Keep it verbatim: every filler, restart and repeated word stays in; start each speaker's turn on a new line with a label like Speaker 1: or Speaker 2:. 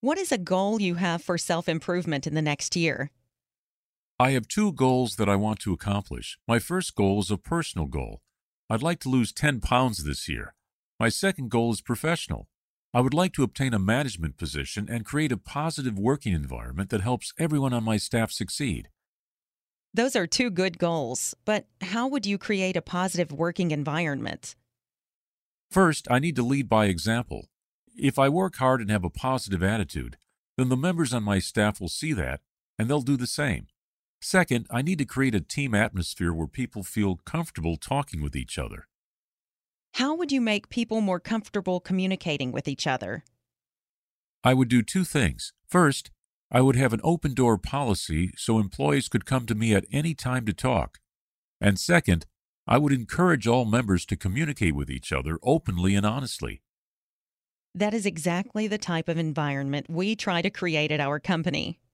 Speaker 1: What is a goal you have for self improvement in the next year?
Speaker 2: I have two goals that I want to accomplish. My first goal is a personal goal. I'd like to lose ten pounds this year. My second goal is professional. I would like to obtain a management position and create a positive working environment that helps everyone on my staff succeed.
Speaker 1: Those are two good goals, but how would you create a positive working environment?
Speaker 2: First, I need to lead by example. If I work hard and have a positive attitude, then the members on my staff will see that, and they'll do the same. Second, I need to create a team atmosphere where people feel comfortable talking with each other.
Speaker 1: How would you make people more comfortable communicating with each other?
Speaker 2: I would do two things. First, I would have an open door policy so employees could come to me at any time to talk. And second, I would encourage all members to communicate with each other openly and honestly.
Speaker 1: That is exactly the type of environment we try to create at our company.